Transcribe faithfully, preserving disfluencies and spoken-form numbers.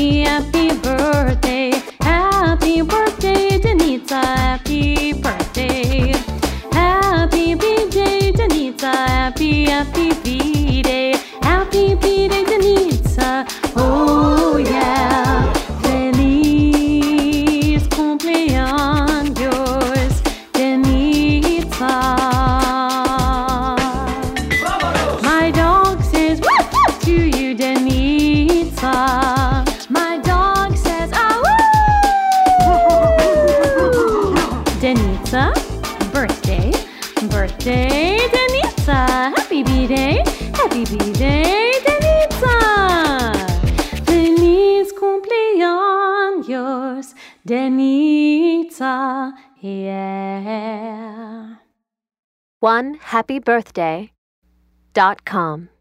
happy, happy birthday. Happy birthday, Danita. Happy birthday. Happy B-Day, Danita. Happy, happy B-Day. Happy B-Day, Danita. Oh yeah. Feliz cumpleaños, Danita. My dog says woof woof to you, Danita. My dog says ah woo. Danita, birthday, birthday, Danita. Happy B-Day, happy B-Day, Danita. Feliz cumpleaños, Danita. Yeah. one happy birthday dot com